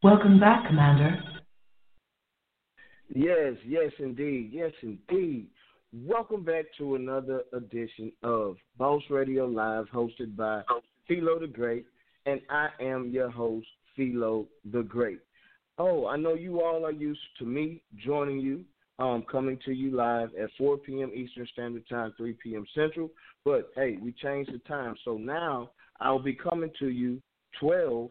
Welcome back, Commander. Yes, yes, indeed. Yes, indeed. Welcome back to another edition of Boss Radio Live, hosted by Philo the Great, and I am your host, Philo the Great. Oh, I know you all are used to me joining you, coming to you live at 4 p.m. Eastern Standard Time, 3 p.m. Central. But, hey, we changed the time. So now I'll be coming to you 12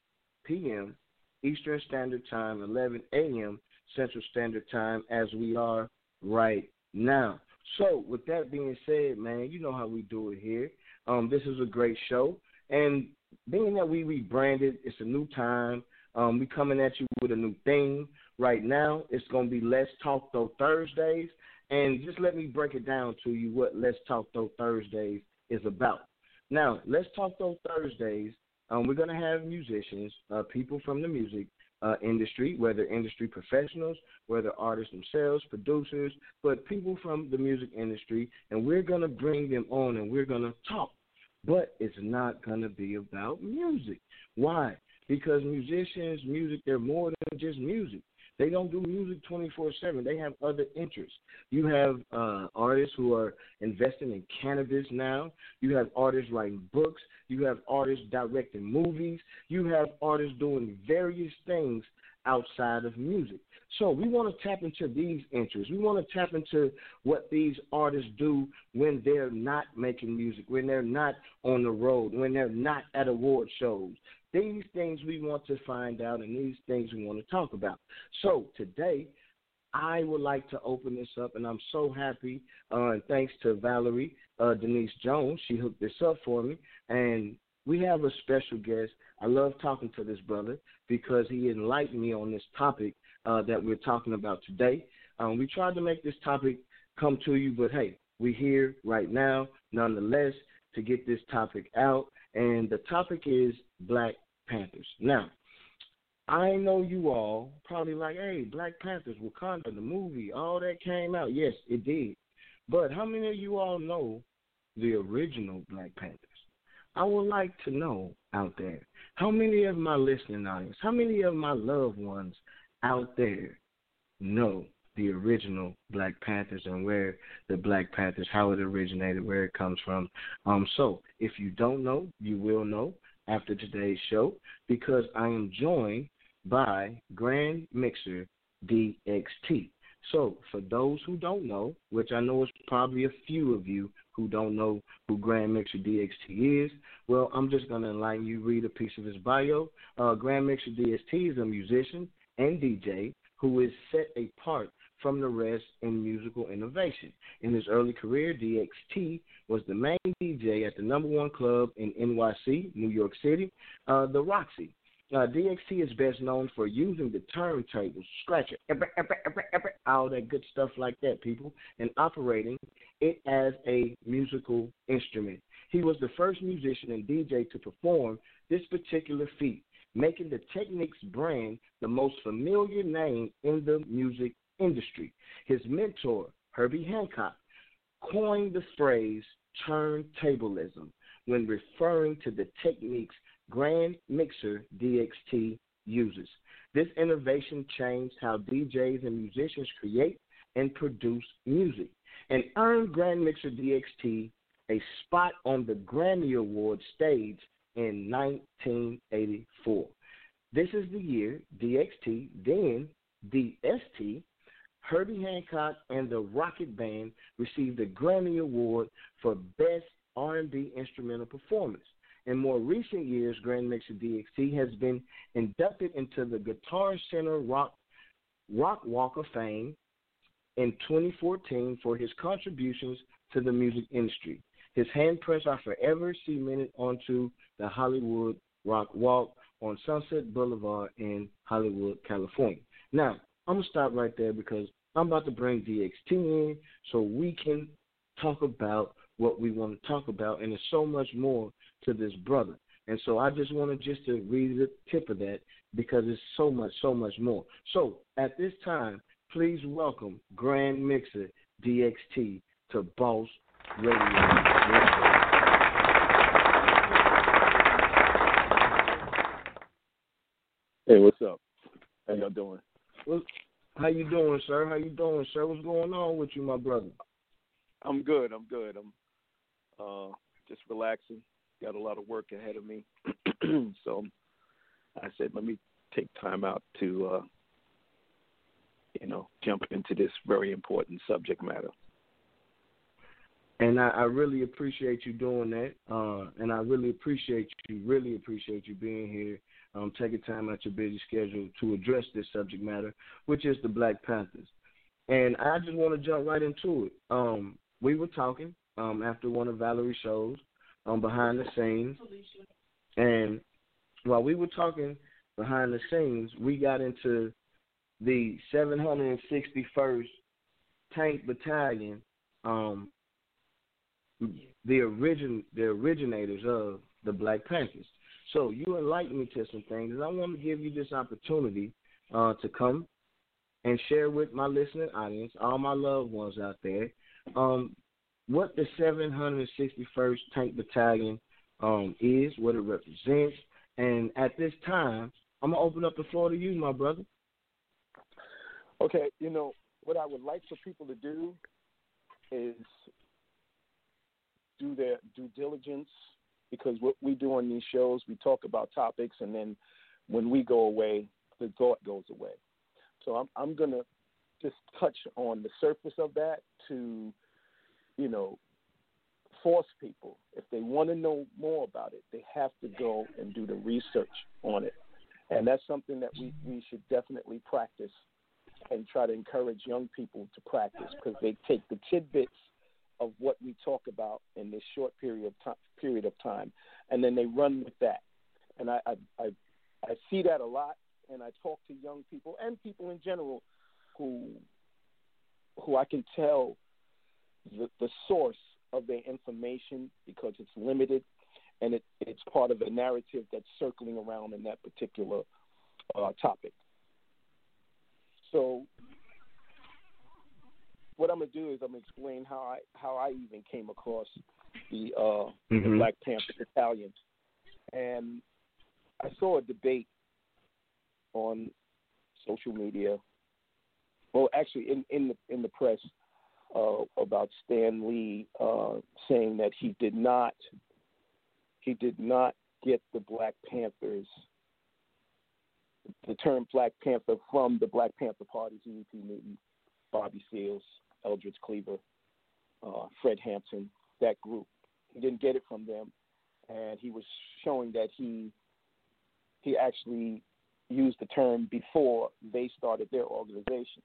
p.m. Eastern Standard Time, 11 a.m. Central Standard Time, as we are right now. So, with that being said, man, you know how we do it here. This is a great show, and being that we rebranded, it's a new time. We coming at you with a new theme. Right now, it's going to be Let's Talk Though Thursdays, and just let me break it down to you what Let's Talk Though Thursdays is about. Now, Let's Talk Though Thursdays, we're going to have musicians, people from the music industry, whether industry professionals, whether artists themselves, producers, but people from the music industry, and we're going to bring them on and we're going to talk. But it's not going to be about music. Why? Because musicians, music, they're more than just music. They don't do music 24/7. They have other interests. You have artists who are investing in cannabis now. You have artists writing books. You have artists directing movies. You have artists doing various things outside of music. So we want to tap into these interests. We want to tap into what these artists do when they're not making music, when they're not on the road, when they're not at award shows. These things we want to find out, and these things we want to talk about. So today, I would like to open this up, and I'm so happy, and thanks to Valerie Denise Jones, she hooked this up for me, and we have a special guest. I love talking to this brother because he enlightened me on this topic that we're talking about today. We tried to make this topic come to you, but hey, we're here right now, nonetheless, to get this topic out, and the topic is Black Panthers. Now, I know you all probably like, hey, Black Panthers, Wakanda, the movie, all that came out. Yes, it did. But how many of you all know the original Black Panthers? I would like to know out there, how many of my listening audience, how many of my loved ones out there know the original Black Panthers and where the Black Panthers, how it originated, where it comes from? So if you don't know, you will know after today's show, because I am joined by Grand Mixer DXT. So for those who don't know, which I know is probably a few of you who don't know who Grand Mixer DXT is, well, I'm just going to enlighten you, read a piece of his bio. Grand Mixer DXT is a musician and DJ who is set apart from the rest in musical innovation. In his early career, DXT was the main DJ at the #1 club in NYC, New York City, the Roxy. DXT is best known for using the turntables, scratcher, all that good stuff like that, people, and operating it as a musical instrument. He was the first musician and DJ to perform this particular feat, making the Technics brand the most familiar name in the music industry. His mentor, Herbie Hancock, coined the phrase turntablism when referring to the techniques Grand Mixer DXT uses. This innovation changed how DJs and musicians create and produce music, and earned Grand Mixer DXT a spot on the Grammy Award stage in 1984. This is the year DXT, then DST, Herbie Hancock, and the Rocket Band received a Grammy Award for Best R&B Instrumental Performance. In more recent years, Grand Mixer DXT has been inducted into the Guitar Center Rock Walk of Fame in 2014 for his contributions to the music industry. His handprints are forever cemented onto the Hollywood Rock Walk on Sunset Boulevard in Hollywood, California. Now, I'm going to stop right there because I'm about to bring DXT in so we can talk about what we want to talk about, and there's so much more to this brother. And so I just wanted just to read the tip of that because it's so much more. So at this time, please welcome Grand Mixer DXT to Boss Radio. Hey, what's up? How y'all doing? Well, how you doing, sir? How you doing, sir? What's going on with you, my brother? I'm good. I'm just relaxing. Got a lot of work ahead of me. So I said, let me take time out to, jump into this very important subject matter. And I really appreciate you doing that. And I really appreciate you being here, taking time out your busy schedule to address this subject matter, which is the Black Panthers. And I just want to jump right into it. We were talking after one of Valerie's shows behind the scenes. And while we were talking behind the scenes, we got into the 761st Tank Battalion, the originators of the Black Panthers. So you enlightened me to some things, and I want to give you this opportunity to come and share with my listening audience, all my loved ones out there, what the 761st Tank Battalion is, what it represents. And at this time, I'm going to open up the floor to you, my brother. Okay, what I would like for people to do is do their due diligence, because what we do on these shows, we talk about topics, and then when we go away, the thought goes away. So I'm going to just touch on the surface of that to, force people. If they want to know more about it, they have to go and do the research on it. And that's something that we should definitely practice and try to encourage young people to practice, because they take the tidbits of what we talk about in this short period of time, and then they run with that. And I see that a lot, and I talk to young people and people in general who I can tell the source of their information, because it's limited, and it's part of a narrative that's circling around in that particular topic. So what I'm going to do is I'm going to explain how I even came across the Black Panther Battalion. And I saw a debate on social media, well, actually in the press, about Stan Lee saying that he did not get the Black Panthers, the term Black Panther, from the Black Panther Party, Huey P. Newton, Bobby Seals, Eldridge Cleaver, Fred Hampton, that group. He didn't get it from them, and he was showing that he actually used the term before they started their organization.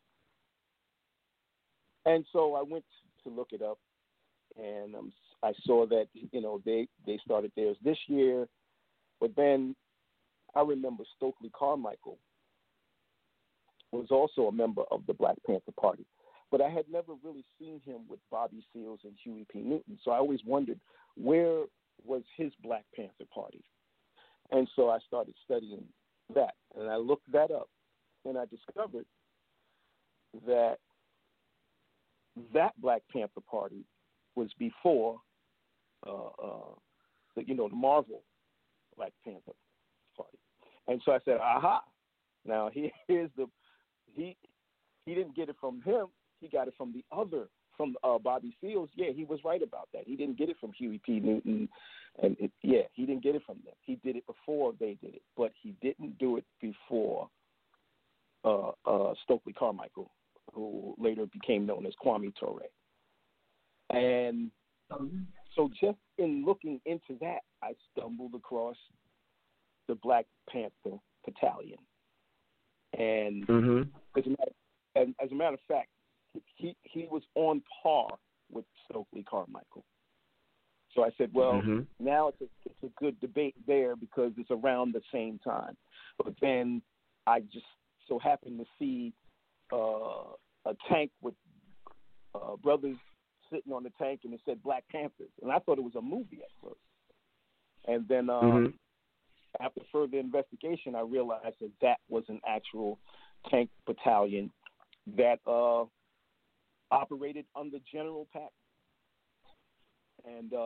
And so I went to look it up, and I saw that they started theirs this year, but then I remember Stokely Carmichael was also a member of the Black Panther Party. But I had never really seen him with Bobby Seals and Huey P. Newton. So I always wondered, where was his Black Panther Party? And so I started studying that. And I looked that up, and I discovered that Black Panther Party was before the Marvel Black Panther Party. And so I said, aha, now he didn't get it from him. He got it from from Bobby Seals. Yeah, he was right about that. He didn't get it from Huey P. Newton, and he didn't get it from them. He did it before they did it, but he didn't do it before Stokely Carmichael, who later became known as Kwame Ture. And so just in looking into that, I stumbled across the Black Panther Battalion. And as a matter of fact, he was on par with Stokely Carmichael. So I said, well, now it's a good debate there because it's around the same time. But then I just so happened to see a tank with brothers sitting on the tank, and it said Black Panthers. And I thought it was a movie at first. And then after further investigation, I realized that was an actual tank battalion that operated under General Patton. And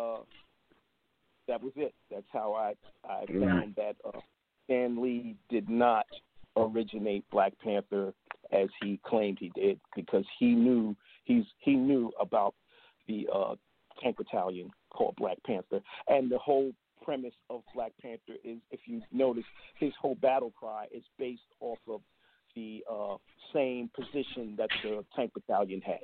that was it. That's how I found that Stan Lee did not originate Black Panther as he claimed he did, because he knew about the tank battalion called Black Panther. And the whole premise of Black Panther is, if you notice, his whole battle cry is based off of the same position that the tank battalion had,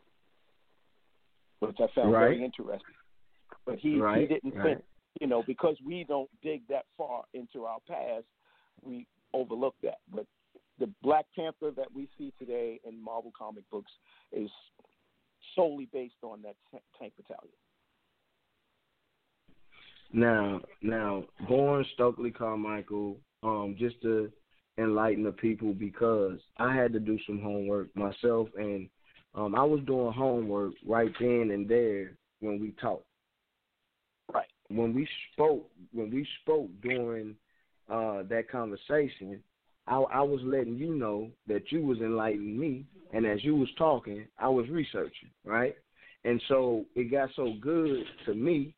which I found very interesting. But he didn't think, because we don't dig that far into our past, we overlook that. But the Black Panther that we see today in Marvel comic books is solely based on that tank battalion. Now, Born Stokely Carmichael, just to enlighten the people, because I had to do some homework myself, and I was doing homework right then and there when we talked. Right. When we spoke during that conversation, I was letting you know that you was enlightening me, and as you was talking, I was researching, right? And so it got so good to me.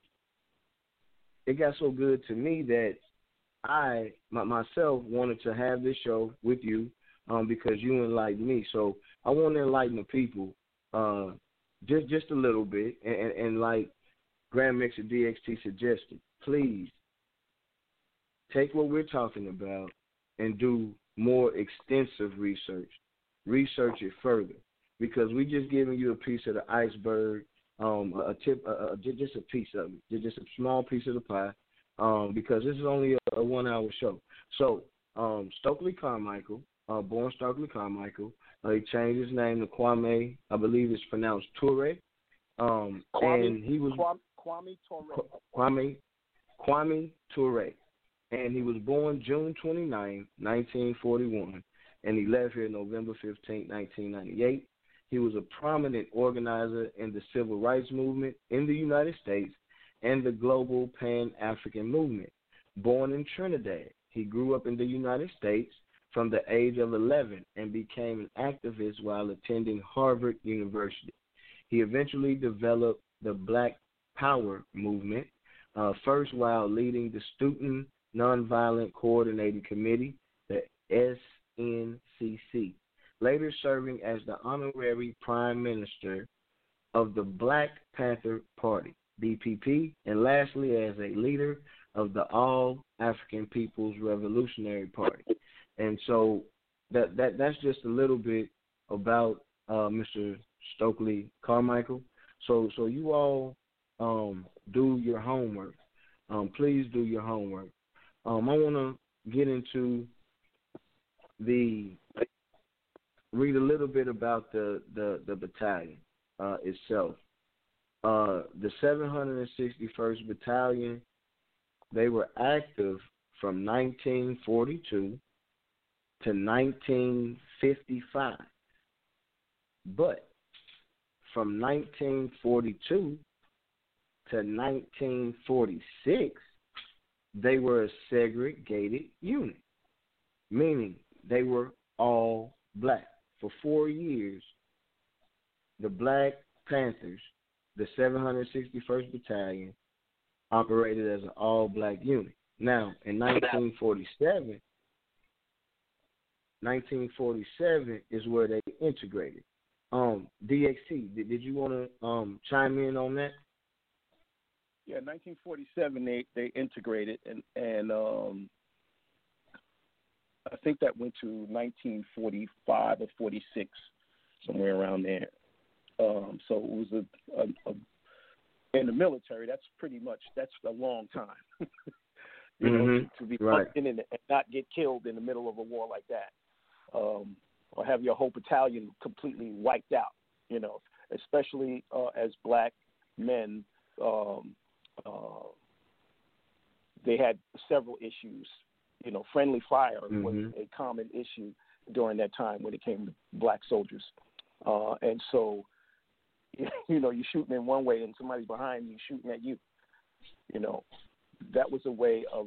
That I myself wanted to have this show with you, because you enlightened me. So I want to enlighten the people, just a little bit, and like Grand Mixer DXT suggested, please take what we're talking about and do more extensive research. Research it further, because we just giving you a piece of the iceberg, just a piece of it, just a small piece of the pie, because this is only a 1 hour show. So Stokely Carmichael, Born Stokely Carmichael, he changed his name to Kwame, I believe it's pronounced Ture, and he was Kwame Ture. Kwame Ture. And he was born June 29, 1941, and he left here November 15, 1998. He was a prominent organizer in the civil rights movement in the United States and the global Pan-African movement. Born in Trinidad, he grew up in the United States from the age of 11 and became an activist while attending Harvard University. He eventually developed the Black Power movement, first while leading the Student Nonviolent Coordinating Committee, the SNCC, later serving as the honorary prime minister of the Black Panther Party, BPP, and lastly as a leader of the All African People's Revolutionary Party. And so that's just a little bit about Mr. Stokely Carmichael. So you all do your homework. Please do your homework. I want to get into read a little bit about the battalion itself. The 761st Battalion, they were active from 1942 to 1955. But from 1942 to 1946, they were a segregated unit, meaning they were all black. For 4 years, the Black Panthers, the 761st Battalion, operated as an all-black unit. Now, in 1947 is where they integrated. DXT, did you want to chime in on that? Yeah, 1947 they integrated, and I think that went to 1945 or 46, somewhere around there. So it was in the military. That's a long time. To be in and not get killed in the middle of a war like that, or have your whole battalion completely wiped out. Especially as black men. They had several issues. Friendly fire was a common issue during that time when it came to black soldiers. And so, you're shooting in one way and somebody's behind you shooting at you. That was a way of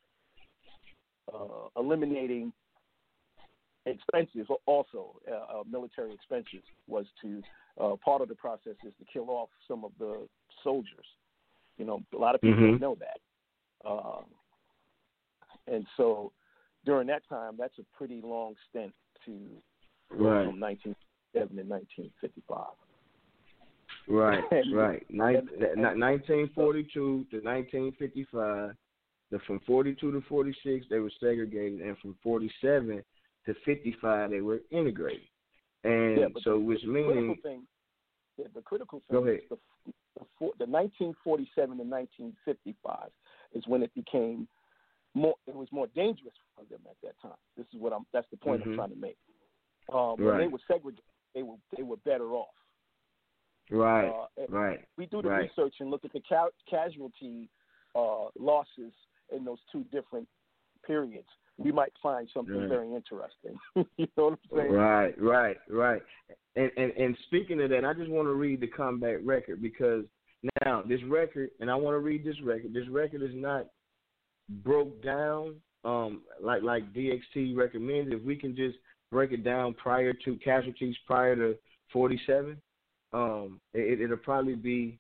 eliminating expenses. Also, military expenses was to part of the process is to kill off some of the soldiers. A lot of people don't know that. And so during that time, that's a pretty long stint to right. from 1957 to 1955. Right, right. 1942 to 1955. From 42 to 46, they were segregated, and from 47 to 55, they were integrated. And so, which means the critical thing go ahead. is the 1947 to 1955 is when it became more. It was more dangerous for them at that time. That's the point I'm trying to make. When they were segregated, they were better off. Right, right. We do the research and look at the casualty losses in those two different periods. We might find something very interesting. You know what I'm saying? Right. And speaking of that, I just want to read the combat record, because now this record, and I want to read this record. This record is not broke down like DXT recommended. If we can just break it down prior to casualties prior to 47, it'll probably be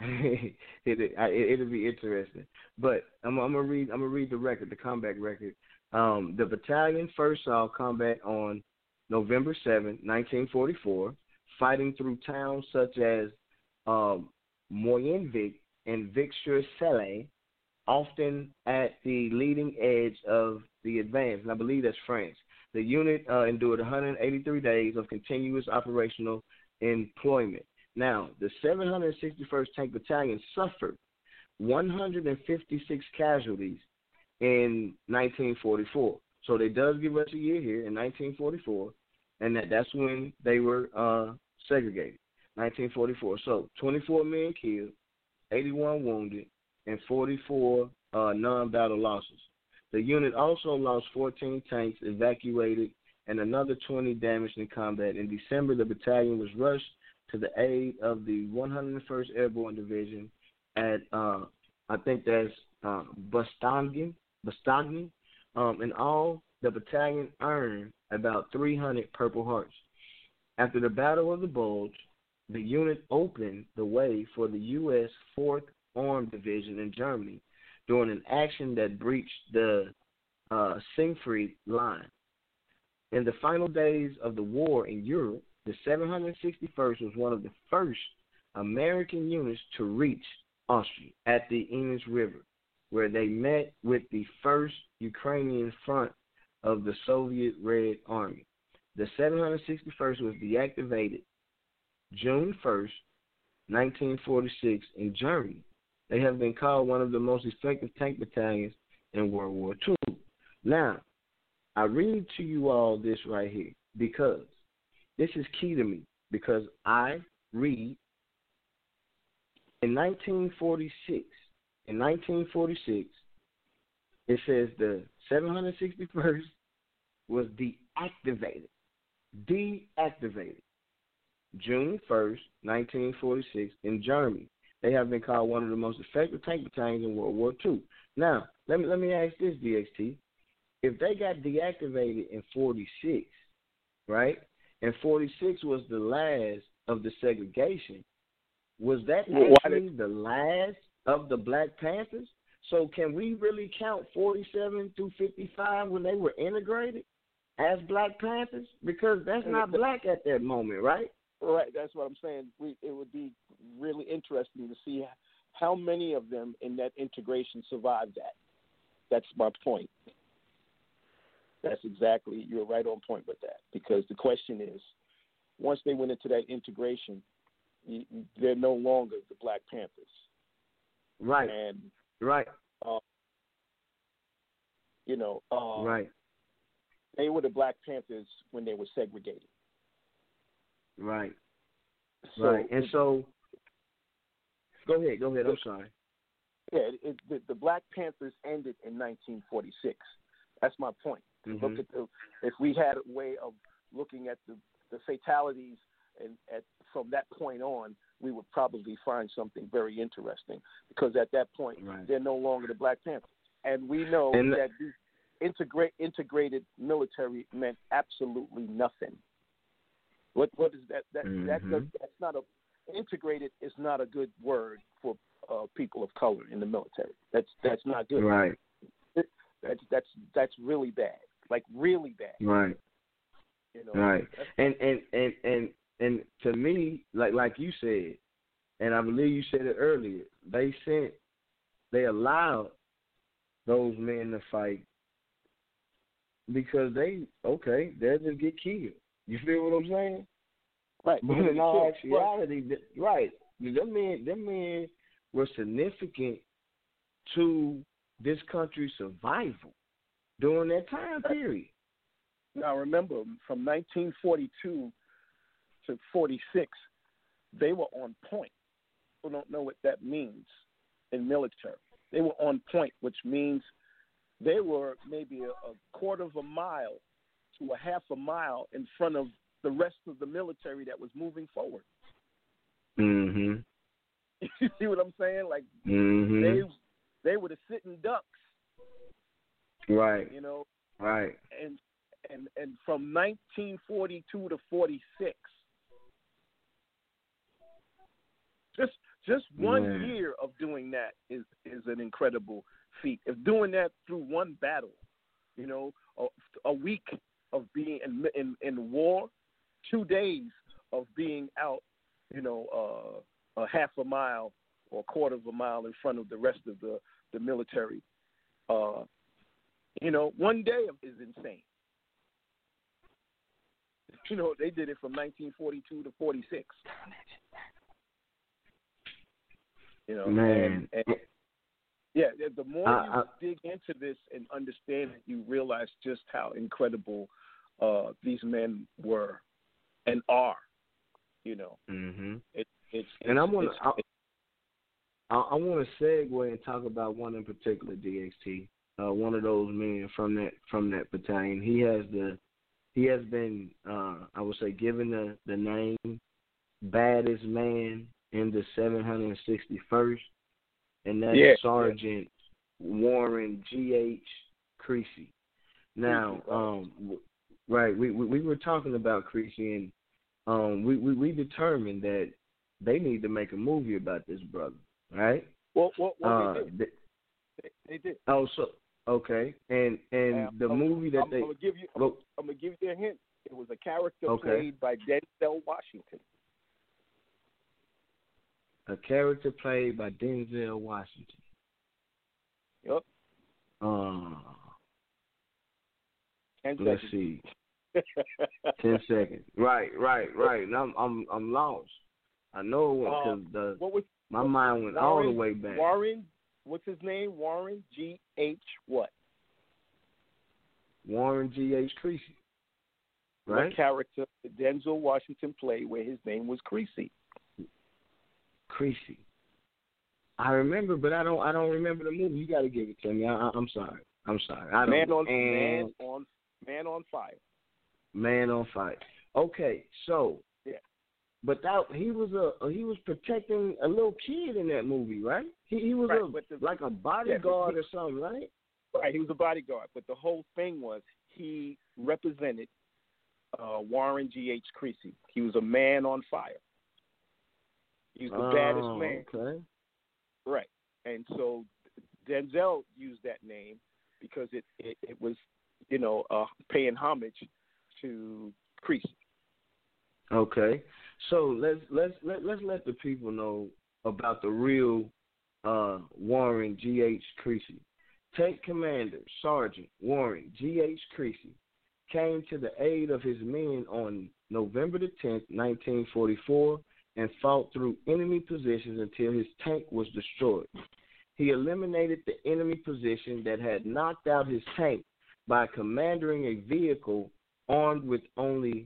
it'll be interesting. But I'm gonna read the record, the combat record. The battalion first saw combat on November 7, 1944, fighting through towns such as Moyenvik and Vic-sur-Seine, often at the leading edge of the advance, and I believe that's France. The unit endured 183 days of continuous operational employment. Now, the 761st Tank Battalion suffered 156 casualties in 1944. So they does give us a year here in 1944, and that's when they were segregated, 1944. So 24 men killed, 81 wounded, and 44 non-battle losses. The unit also lost 14 tanks, evacuated, and another 20 damaged in combat. In December, the battalion was rushed to the aid of the 101st Airborne Division at, I think that's Bastogne. In all, the battalion earned about 300 Purple Hearts. After the Battle of the Bulge, the unit opened the way for the U.S. 4th Armed Division in Germany during an action that breached the Siegfried Line. In the final days of the war in Europe, the 761st was one of the first American units to reach Austria at the English River, where they met with the first Ukrainian front of the Soviet Red Army. The 761st was deactivated June 1st, 1946 in Germany. They have been called one of the most effective tank battalions in World War II. Now, I read to you all this right here because this is key to me, because I read in 1946, it says the 761st was deactivated June 1st, 1946 in Germany. They have been called one of the most effective tank battalions in World War II. Now, let me ask this, DXT. If they got deactivated in 46, right, and 46 was the last of the segregation, was that actually the last of the Black Panthers? So can we really count 47 through 55 when they were integrated as Black Panthers? Because that's not black at that moment, right? Right, that's what I'm saying. It would be really interesting to see how many of them in that integration survived that. That's my point. That's exactly, you're right on point with that. Because the question is, once they went into that integration, they're no longer the Black Panthers. Right. And right. Right. They were the Black Panthers when they were segregated. Right. Right. And so, go ahead. I'm sorry. Yeah, the Black Panthers ended in 1946. That's my point. Mm-hmm. Look at if we had a way of looking at the fatalities and from that point on, we would probably find something very interesting, because at that point, they're no longer the Black Panthers. And we know that the integrated military meant absolutely nothing. What is that? That's not integrated is not a good word for people of color in the military. That's not good. Right. That's really bad. like really bad. Right. You know, Right. And to me, like you said, and I believe you said it earlier, they allowed those men to fight because they'll just get killed. You feel what I'm saying? right? But in all actuality, right, them men were significant to this country's survival during that time period. Now remember, from 1942 to 46, they were on point. People don't know what that means in military. They were on point, which means they were maybe a quarter of a mile to a half a mile in front of the rest of the military that was moving forward. Mm-hmm. You see what I'm saying? Like they were the sitting ducks. Right. You know. Right. And from 1942 to 46, just one year of doing that is an incredible feat. If doing that through one battle, you know, a week of being in war, 2 days of being out, you know, a half a mile or a quarter of a mile in front of the rest of the military, you know, 1 day is insane. You know, they did it from 1942 to 46. You know, man. And yeah, the more you dig into this and understand it, you realize just how incredible these men were and are. You know, and I want to segue and talk about one in particular, DXT. One of those men from that battalion. He has been, I would say, given the name baddest man in the 761st, and that's Sergeant Warren G.H. Creasy. Now, right, we were talking about Creasy, and we determined that they need to make a movie about this brother, right? Well, they did. Oh, so okay, and the movie that I'm gonna give you a hint. It was a character played by Denzel Washington. A character played by Denzel Washington. Yep. 10 let's seconds. see. 10 seconds. Right. Now I'm lost. I know because my mind went all the way back. Warren, what's his name? Warren G.H. what? Warren G.H. Creasy. Right. What character did Denzel Washington play where his name was Creasy? Creasy. I remember, but I don't remember the movie. You got to give it to me. I'm sorry. I don't. Man on Fire. Man on Fire. Okay, so yeah, but he was protecting a little kid in that movie, right? He was like a bodyguard or something, right? Right, he was a bodyguard, but the whole thing was he represented Warren G.H. Creasy. He was a man on fire. He was the baddest man. Okay. Right. And so Denzel used that name because it was, you know, paying homage to Creasy. Okay. So let's let the people know about the real Warren G.H. Creasy. Tank Commander Sergeant Warren G.H. Creasy came to the aid of his men on November the 10th, 1944, and fought through enemy positions until his tank was destroyed. He eliminated the enemy position that had knocked out his tank by commanding a vehicle armed with only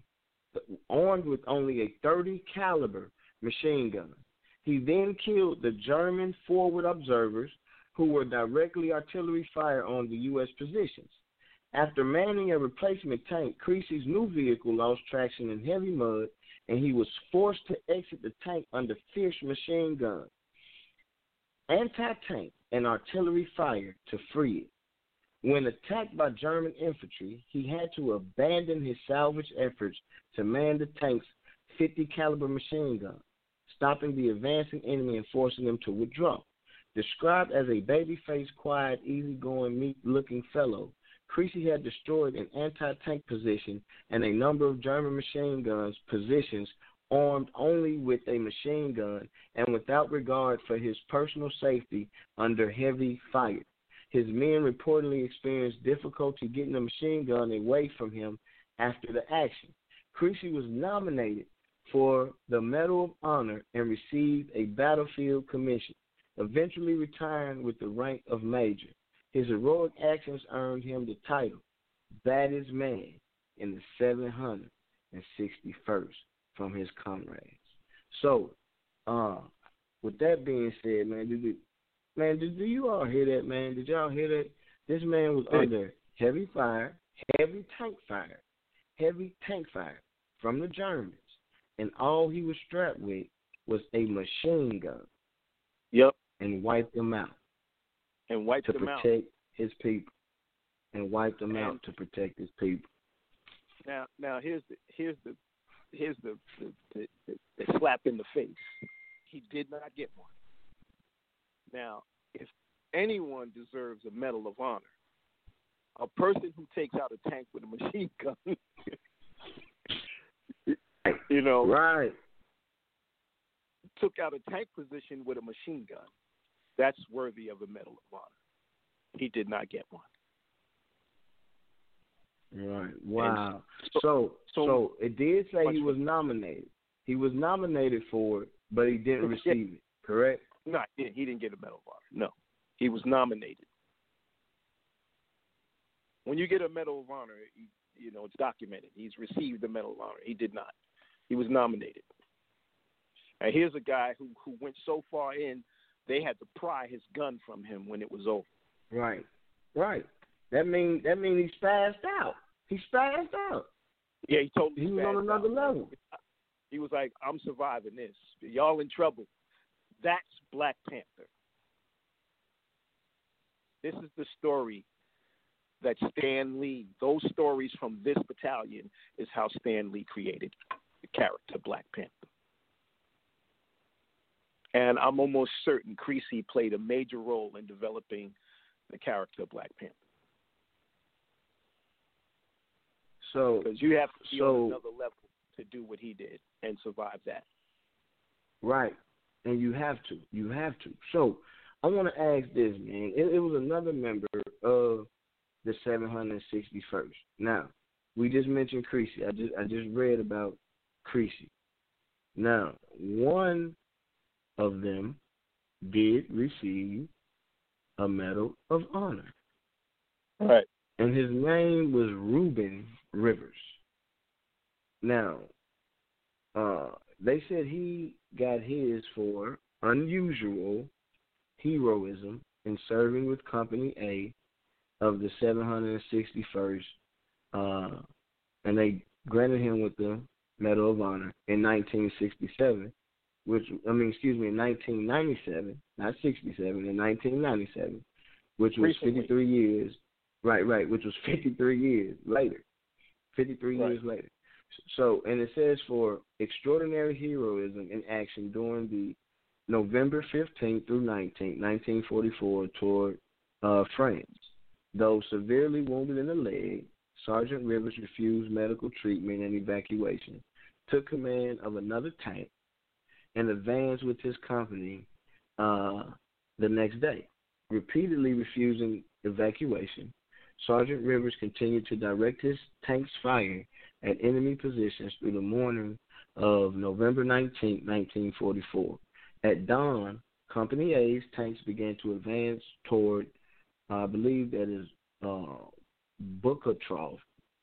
a 30 caliber machine gun. He then killed the German forward observers who were directly artillery fire on the U.S. positions. After manning a replacement tank, Creasy's new vehicle lost traction in heavy mud, and he was forced to exit the tank under fierce machine guns, anti-tank, and artillery fire to free it. When attacked by German infantry, he had to abandon his salvage efforts to man the tank's 50 caliber machine gun, stopping the advancing enemy and forcing them to withdraw. Described as a baby-faced, quiet, easygoing, meek-looking fellow, Creasy had destroyed an anti-tank position and a number of German machine guns positions armed only with a machine gun and without regard for his personal safety under heavy fire. His men reportedly experienced difficulty getting the machine gun away from him after the action. Creasy was nominated for the Medal of Honor and received a battlefield commission, eventually retiring with the rank of major. His heroic actions earned him the title Baddest Man in the 761st from his comrades. So, with that being said, man, do you all hear that, man? Did y'all hear that? This man was under heavy fire, heavy tank fire from the Germans, and all he was strapped with was a machine gun. Yep. And wiped them out. To protect his people. And wiped them out to protect his people. Now here's the slap in the face. He did not get one. Now, if anyone deserves a Medal of Honor, a person who takes out a tank with a machine gun, right, took out a tank position with a machine gun, that's worthy of a Medal of Honor. He did not get one. Right. Wow. So it did say he was nominated. He was nominated for it, but he didn't receive it, correct? No, he didn't get a Medal of Honor. No, he was nominated. When you get a Medal of Honor, it's documented. He's received the Medal of Honor. He did not. He was nominated. And here's a guy who went so far in, they had to pry his gun from him when it was over. Right. That means he spazzed out. He spazzed out. Yeah, he totally he was on another level. He was like, I'm surviving this. Y'all in trouble. That's Black Panther. This is the story that Stan Lee, those stories from this battalion is how Stan Lee created the character Black Panther. And I'm almost certain Creasy played a major role in developing the character of Black Panther. So, because you have to be on another level to do what he did and survive that. Right. And you have to. So, I want to ask this, man. It was another member of the 761st. Now, we just mentioned Creasy. I just read about Creasy. Now, one of them did receive a Medal of Honor. Right. And his name was Reuben Rivers. Now, they said he got his for unusual heroism in serving with Company A of the 761st, and they granted him with the Medal of Honor in 1967, in 1997, not 67, in 1997, which was Recently. 53 years, right, which was 53 years later. 53 right. years later. So, and it says for extraordinary heroism in action during the November 15th through 19th, 1944 toward France. Though severely wounded in the leg, Sergeant Rivers refused medical treatment and evacuation, took command of another tank, and advanced with his company the next day. Repeatedly refusing evacuation, Sergeant Rivers continued to direct his tank's fire at enemy positions through the morning of November 19, 1944. At dawn, Company A's tanks began to advance toward, I believe that is Bougatrov,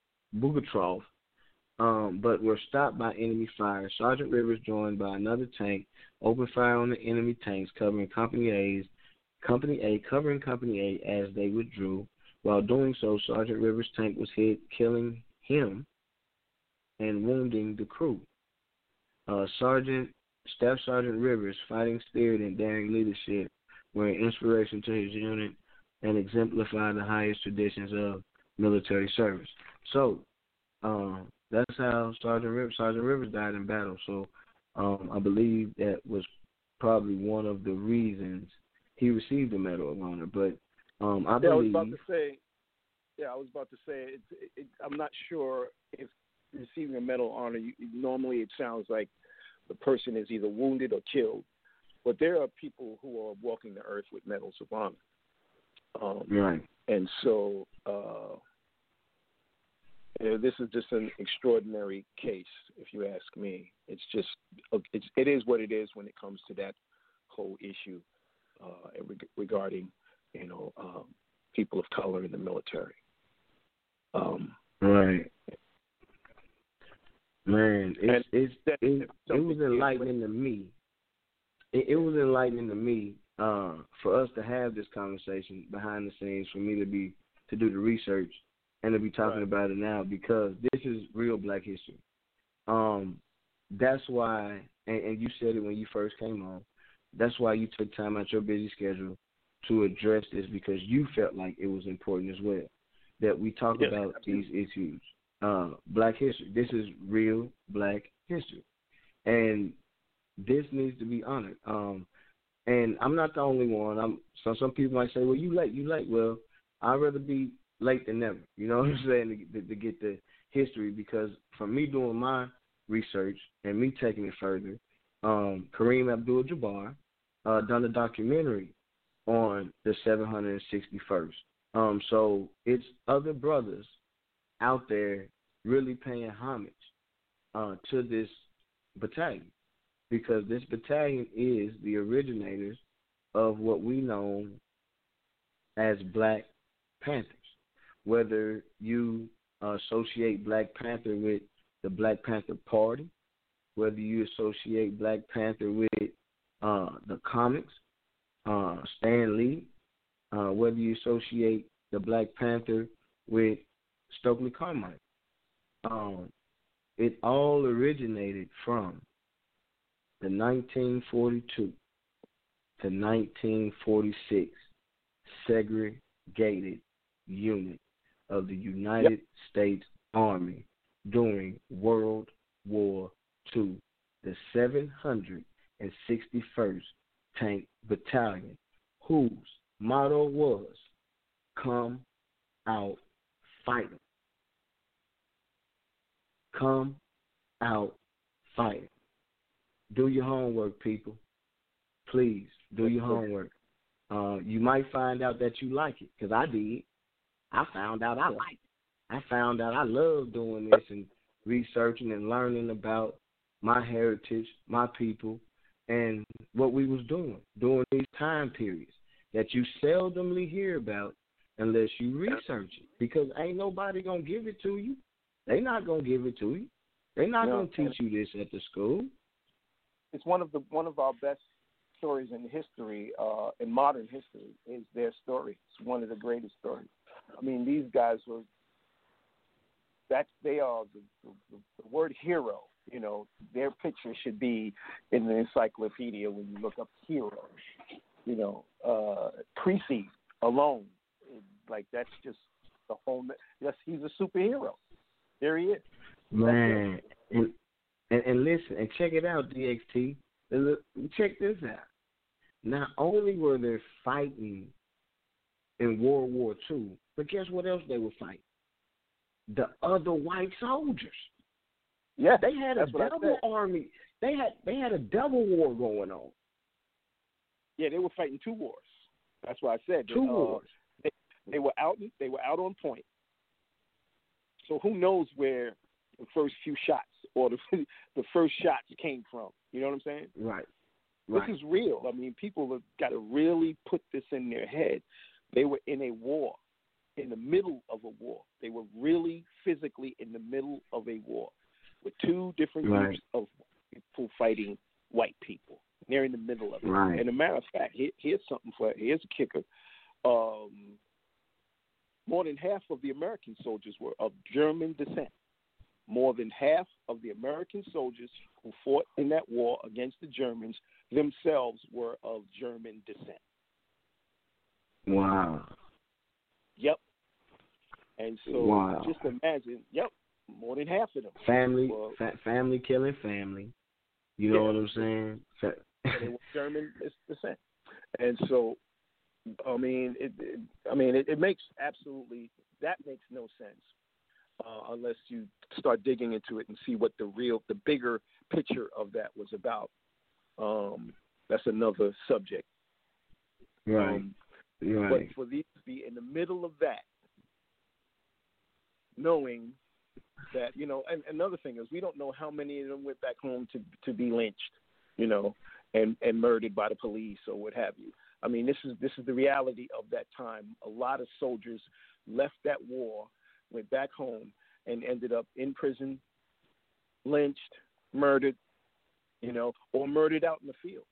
but were stopped by enemy fire. Sergeant Rivers, joined by another tank, opened fire on the enemy tanks covering Company A as they withdrew. While doing so, Sergeant Rivers' tank was hit, killing him and wounding the crew. Staff Sergeant Rivers' fighting spirit and daring leadership were an inspiration to his unit and exemplified the highest traditions of military service. So, that's how Sergeant Rivers died in battle. So, I believe that was probably one of the reasons he received the Medal of Honor. But I believe. I was about to say, Yeah, I was about to say I'm not sure if receiving a Medal of Honor. Normally, it sounds like the person is either wounded or killed, but there are people who are walking the earth with medals of honor. Right. And so this is just an extraordinary case, if you ask me. It is what it is when it comes to that whole issue regarding, people of color in the military. Right. Man, it was enlightening to me. It was enlightening to me for us to have this conversation behind the scenes, for me to do the research and to be talking about it now, because this is real Black history. That's why, and you said it when you first came on, that's why you took time out your busy schedule to address this, because you felt like it was important as well that we talk about these issues. Black history. This is real Black history, and this needs to be honored. And I'm not the only one. Some people might say, "Well, you late." Well, I'd rather be late than never. You know what I'm saying? To get the history, because from me doing my research and me taking it further, Kareem Abdul-Jabbar done a documentary on the 761st. So it's other brothers out there really paying homage to this battalion, because this battalion is the originators of what we know as Black Panthers. Whether you associate Black Panther with the Black Panther Party, whether you associate Black Panther with the comics, Stan Lee, whether you associate the Black Panther with Stokely Carmichael, it all originated from the 1942 to 1946 segregated unit of the United States Army during World War II, the 761st Tank Battalion, whose motto was, "Come out fighting." Come out fighting. Do your homework, people. Please, do your homework. You might find out that you like it, because I did. I found out I liked it. I found out I love doing this and researching and learning about my heritage, my people, and what we was doing during these time periods that you seldomly hear about unless you research it, because ain't nobody going to give it to you. They're not going to give it to you. They're not going to teach you this at the school. It's one of our best stories in history, in modern history, is their story. It's one of the greatest stories. I mean, these guys they are the word hero. You know, their picture should be in the encyclopedia when you look up heroes. You know, Creasy alone, like that's just the whole. Yes, he's a superhero. There he is. Man, and listen, and check it out, DXT. Check this out. Not only were they fighting in World War II, but guess what else they were fighting? The other white soldiers. Yeah, they had a double army. They had a double war going on. Yeah, they were fighting two wars. That's why I said two wars. They were out. They were out on point. So who knows where the first few shots or the first shots came from? You know what I'm saying? Right. This is real. I mean, people have got to really put this in their head. They were in a war, in the middle of a war. They were really physically in the middle of a war with two different groups of people fighting white people. They're in the middle of it. Right. And a matter of fact, here's a kicker. More than half of the American soldiers were of German descent. More than half of the American soldiers who fought in that war against the Germans themselves were of German descent. Wow. Yep. And so just imagine, more than half of them. Family killing family. You know what I'm saying? They were German descent. And so I mean, it makes absolutely that makes no sense unless you start digging into it and see what the bigger picture of that was about. That's another subject. Right. Right. But for these to be in the middle of that, knowing that, and another thing is we don't know how many of them went back home to be lynched, and murdered by the police or what have you. I mean, this is the reality of that time. A lot of soldiers left that war, went back home, and ended up in prison, lynched, murdered, or murdered out in the field.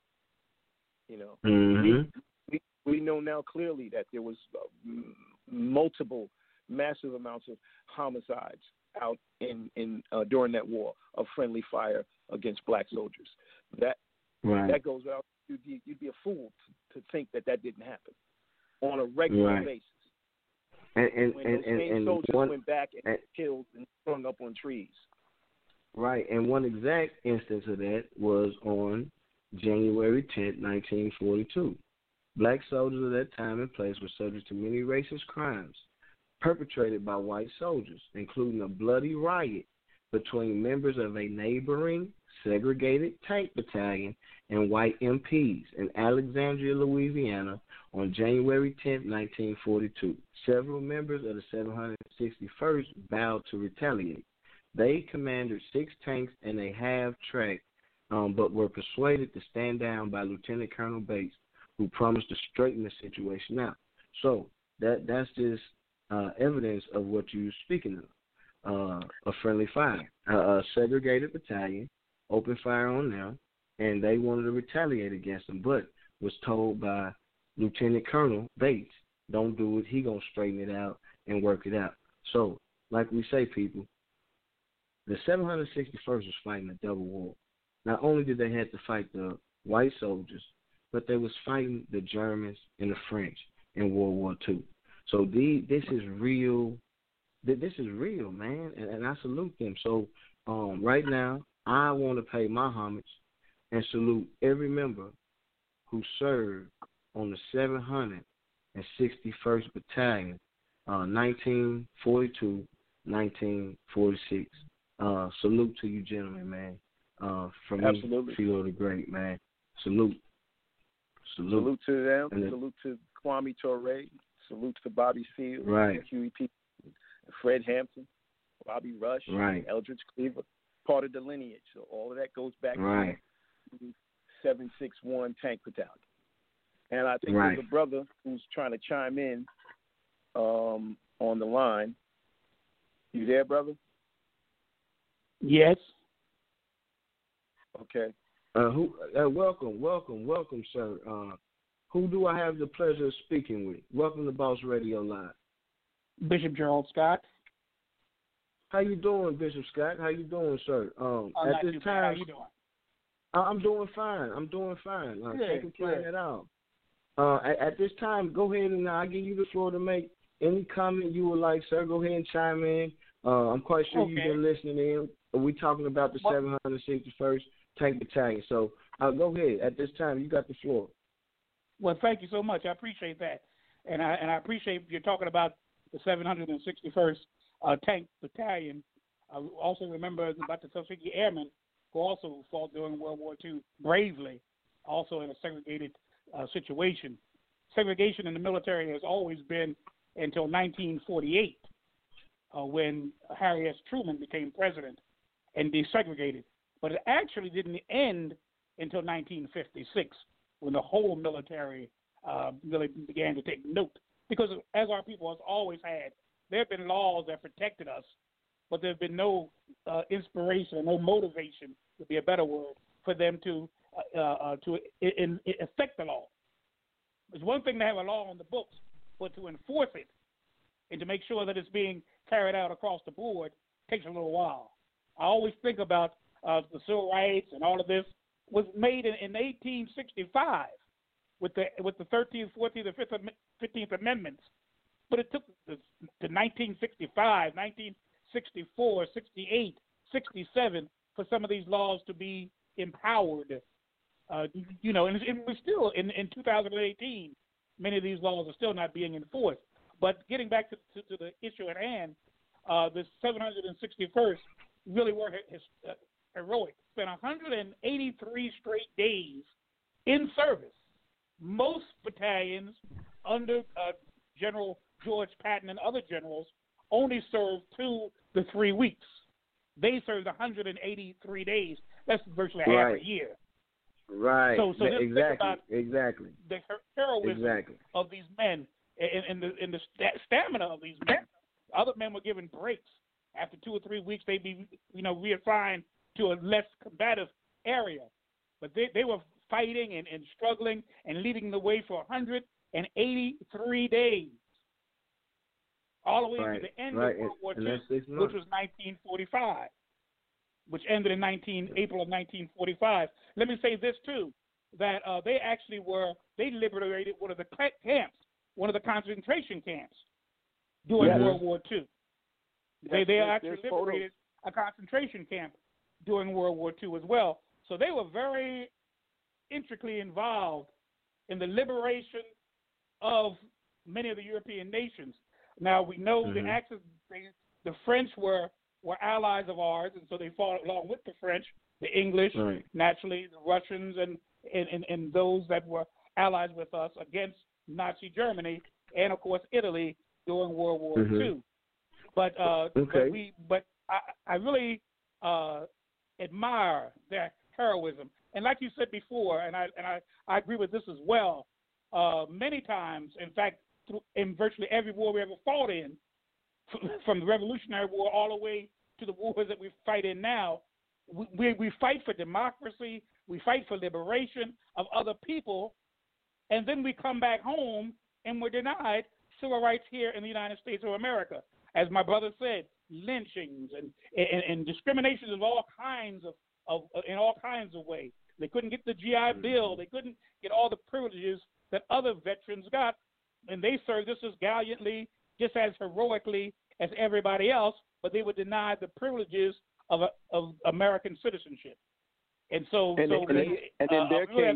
Mm-hmm. We know now clearly that there was multiple, massive amounts of homicides out in during that war of friendly fire against black soldiers. That goes out. You'd be a fool to think that didn't happen on a regular basis. And those same soldiers went back and killed and hung up on trees. Right, and one exact instance of that was on January 10th, 1942. Black soldiers of that time and place were subject to many racist crimes perpetrated by white soldiers, including a bloody riot between members of a neighboring segregated tank battalion and white MPs in Alexandria, Louisiana on January 10, 1942. Several members of the 761st vowed to retaliate. They commanded 6 tanks and a half-track, but were persuaded to stand down by Lieutenant Colonel Bates, who promised to straighten the situation out. So that's just evidence of what you're speaking of, a friendly fire. A segregated battalion opened fire on them, and they wanted to retaliate against them, but was told by Lieutenant Colonel Bates, don't do it, he going to straighten it out and work it out. So, like we say, people, the 761st was fighting a double war. Not only did they have to fight the white soldiers, but they was fighting the Germans and the French in World War II. So this is real. This is real, man, and I salute them. So right now, I want to pay my homage and salute every member who served on the 761st Battalion, 1942, 1946. Salute to you, gentlemen, man. From Absolutely. me, Philo the Great, man. Salute. Salute to them. Salute to Kwame Ture. Salute to Bobby Seale, right. Huey P. Fred Hampton, Bobby Rush, right. Eldridge Cleaver, part of the lineage. So all of that goes back right. to 761 Tank Battalion. And I think right. there's a brother who's trying to chime in on the line. You there, brother? Yes. Okay. Welcome, sir. Who do I have the pleasure of speaking with? Welcome to Boss Radio Live. Bishop Gerald Scott. How you doing, Bishop Scott? How you doing, sir? At this time, how you doing? I'm doing fine. Can't complain at all. At this time, go ahead and I'll give you the floor to make any comment you would like, sir. Go ahead and chime in. I'm quite sure you've been listening in. We're talking about the 761st Tank Battalion. So go ahead. At this time, you got the floor. Well, thank you so much. I appreciate that. And I appreciate you're talking about the 761st Tank Battalion. I also remember about the Tuskegee Airmen, who also fought during World War II bravely, also in a segregated situation. Segregation in the military has always been until 1948, when Harry S. Truman became president and desegregated. But it actually didn't end until 1956, when the whole military really began to take note. Because as our people has always had, there have been laws that protected us, but there have been no inspiration, no motivation, would be a better word, for them to affect the law. It's one thing to have a law on the books, but to enforce it and to make sure that it's being carried out across the board takes a little while. I always think about the civil rights and all of this was made in 1865 with the 13th, 14th, and 15th Amendments. But it took to 1965, 1964, 68, 67 for some of these laws to be empowered. And we're still in 2018, many of these laws are still not being enforced. But getting back to the issue at hand, the 761st really were heroic. Spent 183 straight days in service. Most battalions under General George Patton and other generals only served 2 to 3 weeks. They served 183 days. That's virtually half a year. Right. So exactly. The heroism of these men and the stamina of these men. Other men were given breaks. After 2 or 3 weeks, they'd be, reassigned to a less combative area. But they were fighting and struggling and leading the way for 183 days, all the way to the end of World War II, which was 1945, which ended in April of 1945. Let me say this, too, that they liberated one of the camps, one of the concentration camps during World War II. They actually liberated a concentration camp during World War II as well. So they were very intricately involved in the liberation of many of the European nations. Now, we know the French were allies of ours, and so they fought along with the French, the English, naturally, the Russians, and those that were allies with us against Nazi Germany, and, of course, Italy during World War II. But I really admire their heroism, and like you said before, and I agree with this as well. Many times, in fact, in virtually every war we ever fought in, from the Revolutionary War all the way to the wars that we fight in now, we fight for democracy, we fight for liberation of other people, and then we come back home and we're denied civil rights here in the United States of America. As my brother said, lynchings and discriminations of all kinds in all kinds of ways. They couldn't get the GI Bill. They couldn't get all the privileges that other veterans got, and they served just as gallantly, just as heroically as everybody else, but they were denied the privileges of American citizenship. And so, in their case,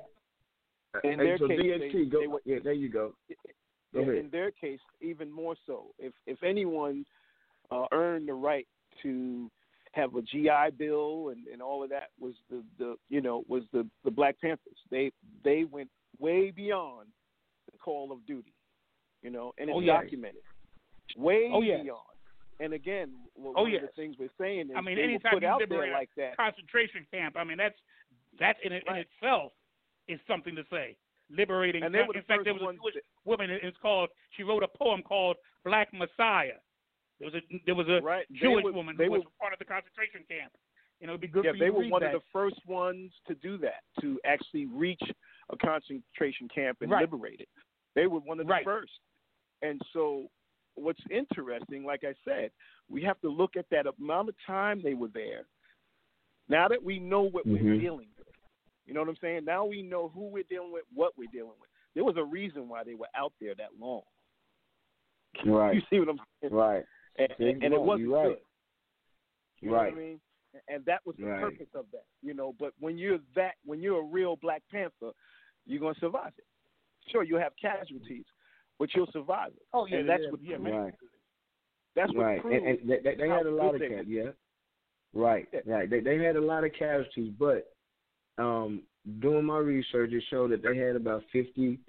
there you go. Go ahead. In their case, even more so. If anyone earned the right to have a GI Bill and all of that, was the Black Panthers. They went way beyond the call of duty, and it's documented. Way beyond. And again, one of the things we're saying is, they were put out there like that. Concentration camp. I mean, that in itself is something to say. Liberating. And in fact, there was a Jewish woman. She wrote a poem called Black Messiah. There was a Jewish woman who was part of the concentration camp. It'd be good for you to read that. They were one of the first ones to do that, to actually reach a concentration camp and liberate it. They were one of the first. And so what's interesting, like I said, we have to look at that amount of time they were there. Now that we know what we're dealing with, you know what I'm saying? Now we know who we're dealing with, what we're dealing with. There was a reason why they were out there that long. Right. You see what I'm saying? Right. And it wasn't good. You know what I Right. mean? And that was the purpose of that, But when you're a real Black Panther, you're going to survive it. Sure, you'll have casualties, but you'll survive it. Oh, yeah. And that's what That's what and they had a lot of casualties. Right. They had a lot of casualties, but doing my research, it showed that they had about 50%,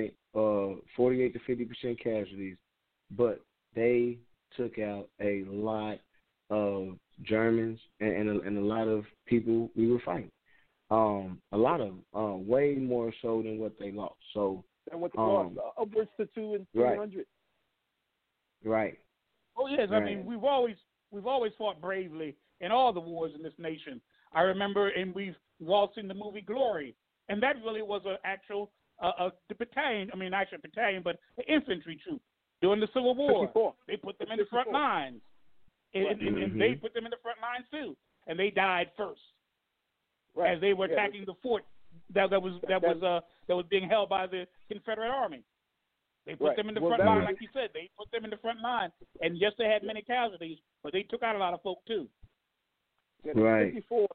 48 to 50% casualties, but they took out a lot of Germans and a lot of people we were fighting. A lot of them, way more so than what they lost. So and what they lost, upwards to 200 and 300. Right. Oh yes, I mean we've always fought bravely in all the wars in this nation. I remember, and we've all seen the movie Glory, and that really was an actual the battalion. I mean, not actually a battalion, but an infantry troop during the Civil War. 54. They put them in the front lines, and they put them in the front lines too, and they died first as they were attacking the fort that was being held by the Confederate Army. They put them in the front line, like you said. They put them in the front line, and yes, they had many casualties, but they took out a lot of folk too. Yeah, the 54,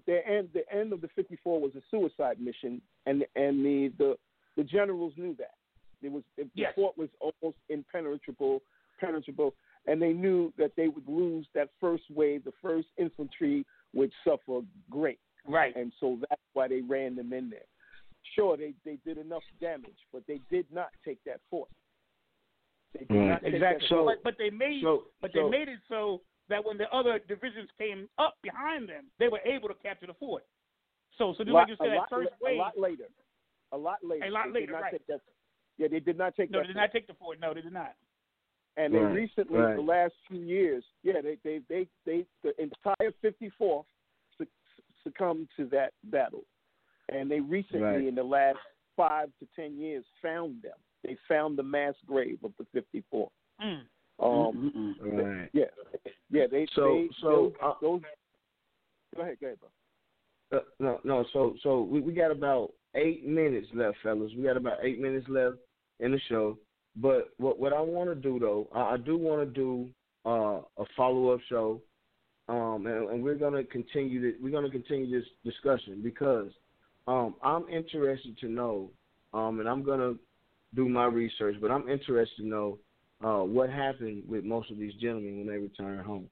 the end of the 54 was a suicide mission, and the generals knew that. The Yes. fort was almost impenetrable, and they knew that they would lose that first wave. The first infantry would suffer great, Right. and so that's why they ran them in there. Sure, they did enough damage, but they did not take that fort. They did not take Exactly. that fort. But they made it so that when the other divisions came up behind them, they were able to capture the fort. So just like you said, that first wave. A lot later. They did not right. take that. Yeah, they did not take that. No, they did not take the fort. No, they did not. And they recently, the last few years, the entire 54th succumbed to that battle. And they recently, in the last 5 to 10 years, found them. They found the mass grave of the 54th. Right. Yeah. Go ahead, bro. So we got about 8 minutes left, fellas. We got about 8 minutes left in the show. But what I want to do, though, I do want to do a follow-up show, and we're gonna continue this discussion because I'm interested to know, and I'm gonna do my research, but I'm interested to know what happened with most of these gentlemen when they return home.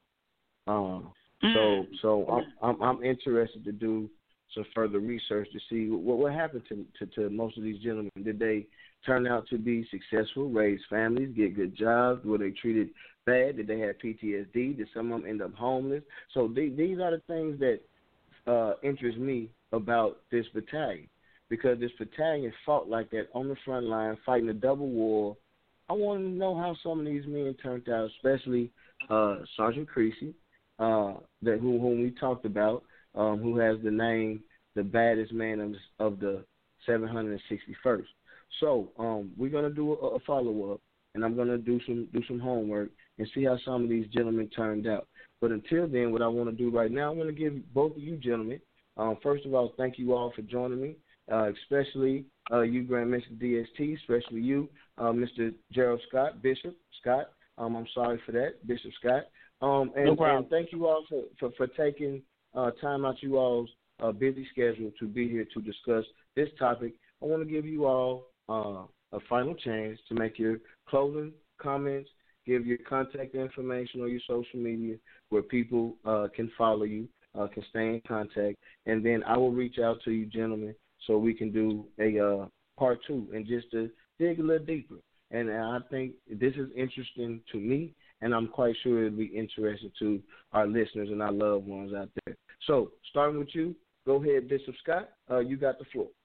So I'm interested to do some further research to see what happened to most of these gentlemen. Did they turn out to be successful, raise families, get good jobs? Were they treated bad? Did they have PTSD? Did some of them end up homeless? So these are the things that interest me about this battalion, because this battalion fought like that on the front line, fighting a double war. I want to know how some of these men turned out, especially Sergeant Creasy, whom we talked about, who has the name the baddest man of the 761st. So we're gonna do a follow up, and I'm gonna do some homework and see how some of these gentlemen turned out. But until then, what I want to do right now, I'm gonna give both of you gentlemen. First of all, thank you all for joining me, especially you, Grand Master DST, especially you, Mr. Gerald Scott, Bishop Scott. I'm sorry for that, Bishop Scott. And thank you all for taking time out you all's busy schedule to be here to discuss this topic. I want to give you all a final chance to make your closing comments, give your contact information on your social media where people can follow you, can stay in contact, and then I will reach out to you gentlemen so we can do a part 2 and just to dig a little deeper. And I think this is interesting to me, and I'm quite sure it'll be interesting to our listeners and our loved ones out there. So, starting with you, go ahead, Bishop Scott. You got the floor.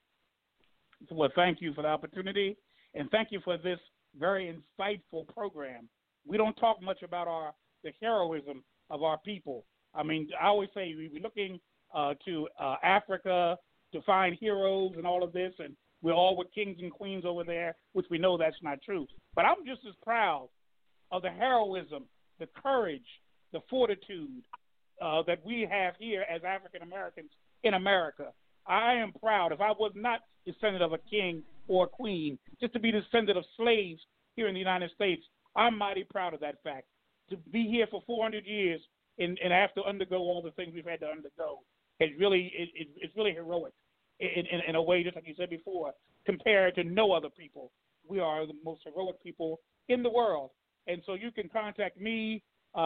Well, thank you for the opportunity, and thank you for this very insightful program. We don't talk much about the heroism of our people. I mean, I always say we're looking to Africa to find heroes and all of this, and we're all with kings and queens over there, which we know that's not true. But I'm just as proud of the heroism, the courage, the fortitude that we have here as African Americans in America. I am proud. If I was not descendant of a king or a queen, just to be descendant of slaves here in the United States, I'm mighty proud of that fact. To be here for 400 years and have to undergo all the things we've had to undergo, it's really heroic in a way, just like you said before, compared to no other people. We are the most heroic people in the world. And so you can contact me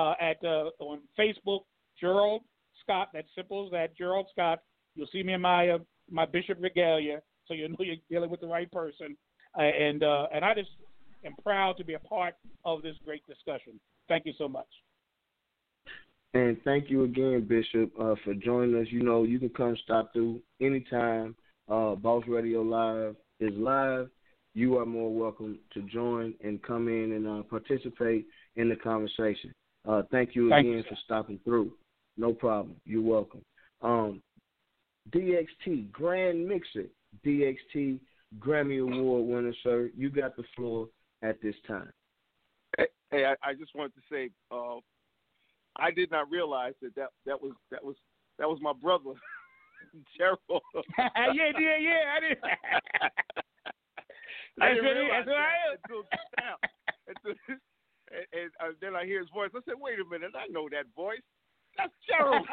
on Facebook, Gerald Scott. That's simple as that, Gerald Scott. You'll see me in my bishop regalia, so you know you're dealing with the right person. And I just am proud to be a part of this great discussion. Thank you so much. And thank you again, Bishop, for joining us. You know, you can come stop through anytime. Boss Radio Live is live. You are more welcome to join and come in and participate in the conversation. Thank you again for stopping through. No problem. You're welcome. DXT, Grand Mixer, DXT, Grammy Award winner, sir. You got the floor at this time. Hey, I just wanted to say, I did not realize that was my brother, Gerald. yeah, I did. That's who I am. And then I hear his voice. I said, "Wait a minute! I know that voice. That's Gerald."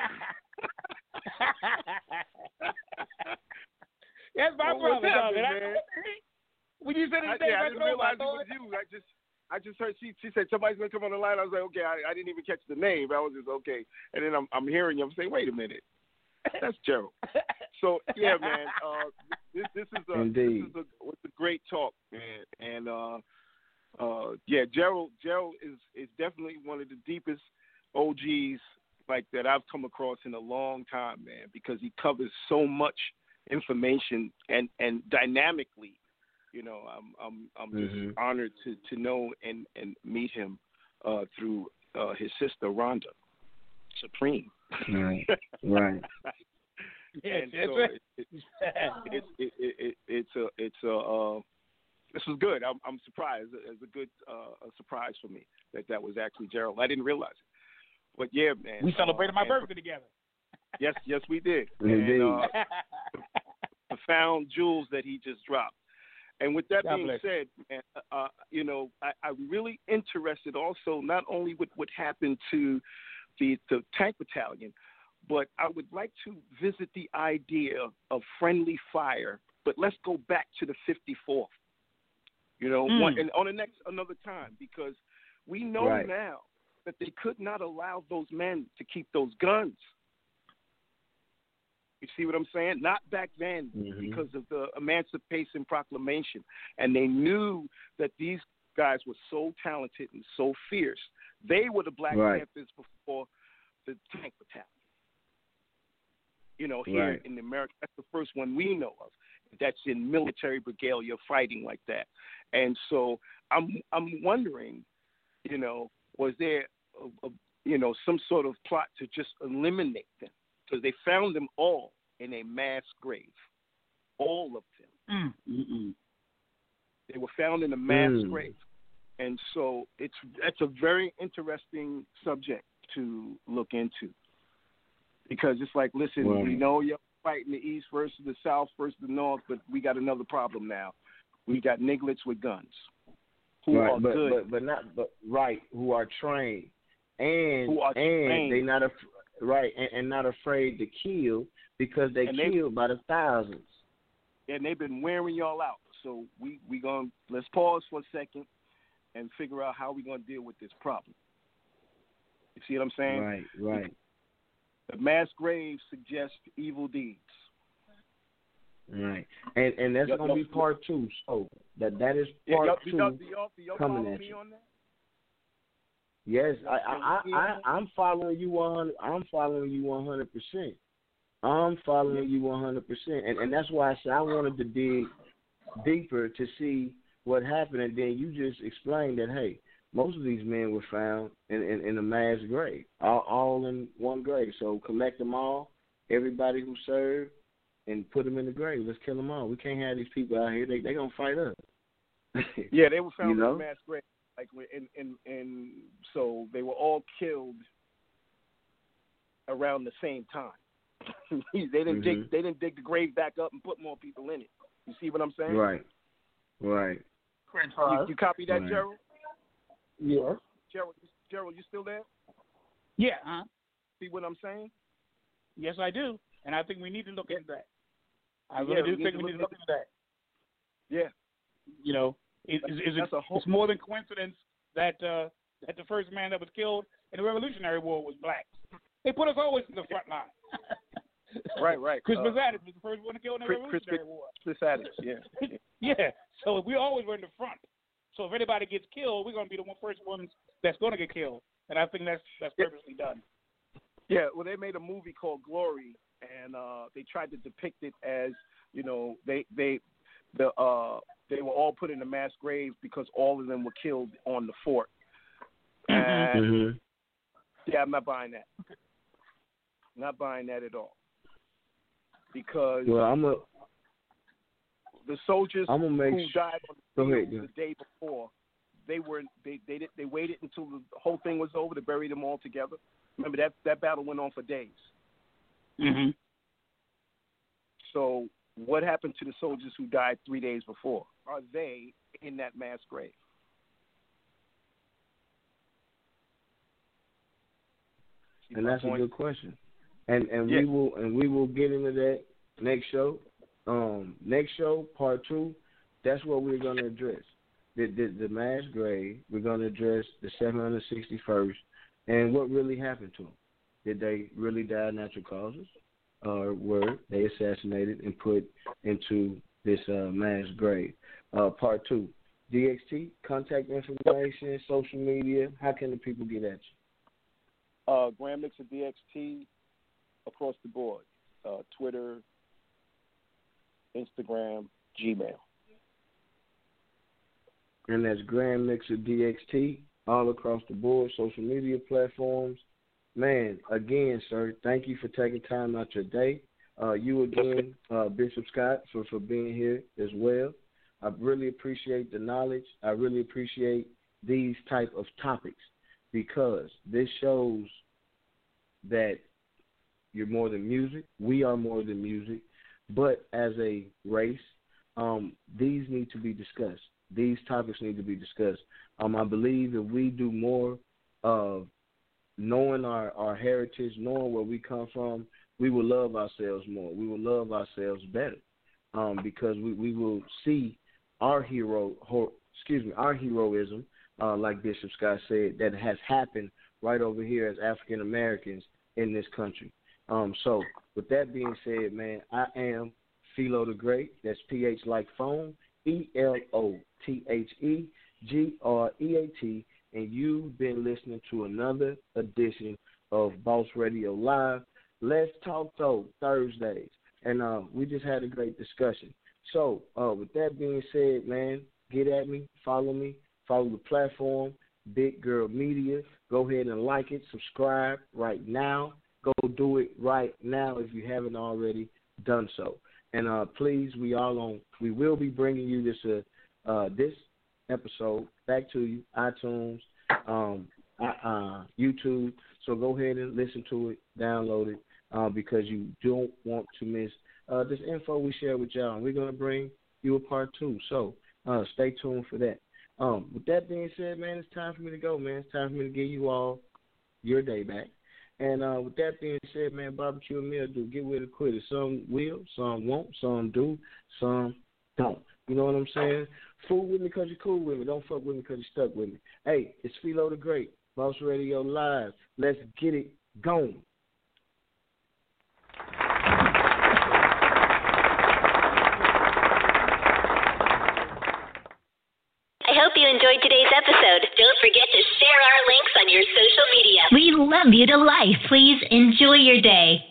That's my brother, man. When you said his I name, didn't realize it was you. I just heard she said somebody's gonna come on the line. I was like, okay, I didn't even catch the name. I was just okay, and then I'm hearing you. I'm saying, wait a minute, that's Gerald. So yeah, man, this is a great talk, man, and yeah, Gerald is definitely one of the deepest OGs like that I've come across in a long time, man, because he covers so much information and dynamically. You know, I'm just honored to know and meet him through his sister Rhonda Supreme. Right. And so this was good. I'm surprised. It's a good surprise for me that was actually Gerald. I didn't realize it. But yeah, man. We celebrated my birthday together. Yes, we did. Indeed. And profound jewels that he just dropped. And with that being said, you know, I'm really interested also not only with what happened to the tank battalion, but I would like to visit the idea of friendly fire. But let's go back to the 54th, you know, and on another time, because we know now that they could not allow those men to keep those guns. You see what I'm saying? Not back then because of the Emancipation Proclamation. And they knew that these guys were so talented and so fierce. They were the Black Panthers before the tank battalion. You know, here in America, that's the first one we know of. That's in military regalia fighting like that. And so I'm wondering, you know, was there, some sort of plot to just eliminate them? Because they found them all in a mass grave, all of them. They were found in a mass grave, and so that's a very interesting subject to look into. Because it's like, listen, we know you're fighting the East versus the South versus the North, but we got another problem now. We got nigglets with guns who are good, who are trained. And they not and not afraid to kill because they killed by the thousands. And they've been wearing y'all out. So let's pause for a second and figure out how we're gonna deal with this problem. You see what I'm saying? Right. The mass graves suggest evil deeds. Right. And that's gonna be part 2. So that is part 2 coming at you. On that? Yes, I'm following you 100. I'm following you 100%. I'm following you 100%, and that's why I said I wanted to dig deeper to see what happened, and then you just explained that most of these men were found in a mass grave, all in one grave. So collect them all, everybody who served, and put them in the grave. Let's kill them all. We can't have these people out here. They gonna fight us. Yeah, they were found in a mass grave. Like and so they were all killed around the same time. They didn't dig the grave back up and put more people in it. You see what I'm saying? Right. You copy that, Gerald? Yeah. Gerald, you still there? Yeah. See what I'm saying? Yes, I do, and I think we need to look into that. I really do think we need to look into that. Yeah. You know. It's more than coincidence that the first man that was killed in the Revolutionary War was black. They put us always in the front line. Right. Chris Pasadis was the first one to kill in the Revolutionary War. Chris Pasadis, yeah. Yeah. So we always were in the front. So if anybody gets killed, we're going to be the first ones that's going to get killed. And I think that's purposely done. Yeah. Well, they made a movie called Glory, and they tried to depict it as, you know, they were all put in a mass grave because all of them were killed on the fort. And yeah, I'm not buying that. Not buying that at all. Because the soldiers who died on the day before, they waited until the whole thing was over to bury them all together. Remember that battle went on for days. So what happened to the soldiers who died 3 days before? Are they in that mass grave? And that's a good question. And we will get into that next show. Next show, part 2, that's what we're going to address. The mass grave, we're going to address the 761st and what really happened to them. Did they really die of natural causes, or were they assassinated and put into this mass grave? Part 2, DXT, contact information, social media. How can the people get at you? Grand Mixer DXT across the board. Twitter, Instagram, Gmail. And that's Grand Mixer DXT all across the board, social media platforms. Man, again, sir, thank you for taking time out your day. You again, Bishop Scott, for being here as well. I really appreciate the knowledge. I really appreciate these type of topics because this shows that you're more than music. We are more than music. But as a race, these need to be discussed. These topics need to be discussed. I believe if we do more of knowing our heritage, knowing where we come from, we will love ourselves more. We will love ourselves better because we will see our heroism, like Bishop Scott said, that has happened right over here as African Americans in this country. So with that being said, man, I am Philo the Great. That's PH like phone, ELOTHEGREAT, and you've been listening to another edition of Boss Radio Live. Let's Talk Though Thursdays, and we just had a great discussion. So with that being said, man, get at me, follow the platform, Big Girl Media. Go ahead and like it, subscribe right now. Go do it right now if you haven't already done so. And please, we will be bringing you this episode back to you, iTunes, YouTube. So go ahead and listen to it, download it, because you don't want to miss this info we share with y'all. And we're going to bring you a part 2. So stay tuned for that. With that being said, man, it's time for me to go, man. It's time for me to give you all your day back. And with that being said, man, barbecue and meal do. Get with it quick. Some will, some won't, some do, some don't. You know what I'm saying? Fool with me because you're cool with me. Don't fuck with me because you're stuck with me. Hey, it's Philo the Great, Boss Radio Live. Let's get it going. I hope you enjoyed today's episode. Don't forget to share our links on your social media. We love you to life. Please enjoy your day.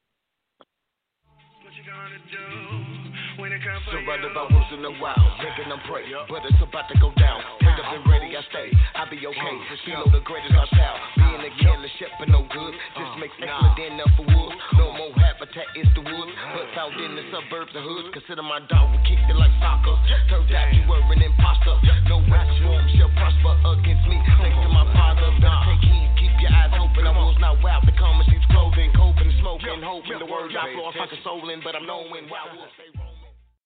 Surrounded by wolves in the wild, thinking I'm prey, but it's about to go down. Wake up and ready, I stay, I'll be okay. Philo the Great is our style. Being a killer, shepherd no good. Just makes excellent enough for wolves. No more habitat is the woods, but found in the suburbs and hoods. Consider my dog, we kicked it like soccer. Turned out you were an imposter. No weapon form shall prosper against me. Thanks to my father, better take heed, keep your eyes open. I was not wild, the common seats clothing, coping, smoking, hoping. The words I flow, I'm fucking souling, but I'm knowing why wolves.